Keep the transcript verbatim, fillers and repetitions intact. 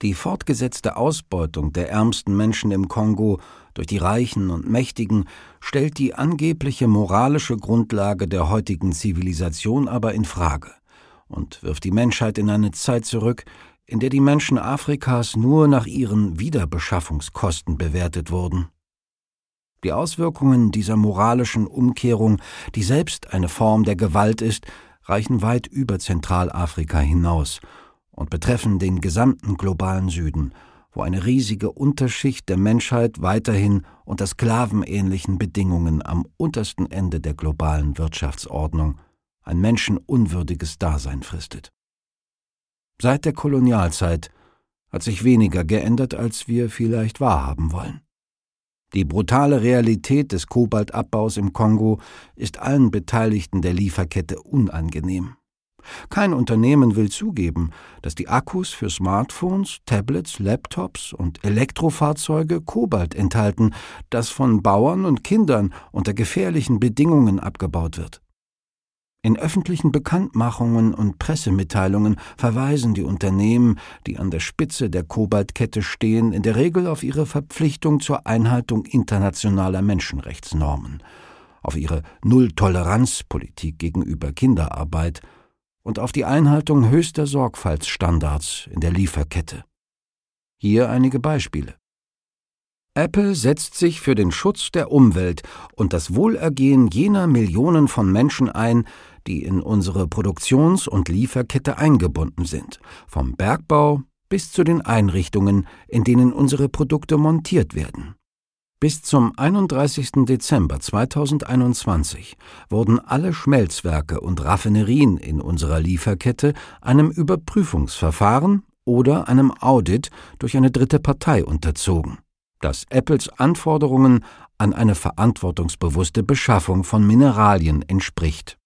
Die fortgesetzte Ausbeutung der ärmsten Menschen im Kongo durch die Reichen und Mächtigen stellt die angebliche moralische Grundlage der heutigen Zivilisation aber in Frage und wirft die Menschheit in eine Zeit zurück, in der die Menschen Afrikas nur nach ihren Wiederbeschaffungskosten bewertet wurden. Die Auswirkungen dieser moralischen Umkehrung, die selbst eine Form der Gewalt ist, reichen weit über Zentralafrika hinaus und betreffen den gesamten globalen Süden, wo eine riesige Unterschicht der Menschheit weiterhin unter sklavenähnlichen Bedingungen am untersten Ende der globalen Wirtschaftsordnung ein menschenunwürdiges Dasein fristet. Seit der Kolonialzeit hat sich weniger geändert, als wir vielleicht wahrhaben wollen. Die brutale Realität des Kobaltabbaus im Kongo ist allen Beteiligten der Lieferkette unangenehm. Kein Unternehmen will zugeben, dass die Akkus für Smartphones, Tablets, Laptops und Elektrofahrzeuge Kobalt enthalten, das von Bauern und Kindern unter gefährlichen Bedingungen abgebaut wird. In öffentlichen Bekanntmachungen und Pressemitteilungen verweisen die Unternehmen, die an der Spitze der Kobaltkette stehen, in der Regel auf ihre Verpflichtung zur Einhaltung internationaler Menschenrechtsnormen, auf ihre Null-Toleranz-Politik gegenüber Kinderarbeit und auf die Einhaltung höchster Sorgfaltsstandards in der Lieferkette. Hier einige Beispiele. Apple setzt sich für den Schutz der Umwelt und das Wohlergehen jener Millionen von Menschen ein, die in unsere Produktions- und Lieferkette eingebunden sind, vom Bergbau bis zu den Einrichtungen, in denen unsere Produkte montiert werden. Bis zum einunddreißigsten Dezember zweitausendeinundzwanzig wurden alle Schmelzwerke und Raffinerien in unserer Lieferkette einem Überprüfungsverfahren oder einem Audit durch eine dritte Partei unterzogen, das Apples Anforderungen an eine verantwortungsbewusste Beschaffung von Mineralien entspricht.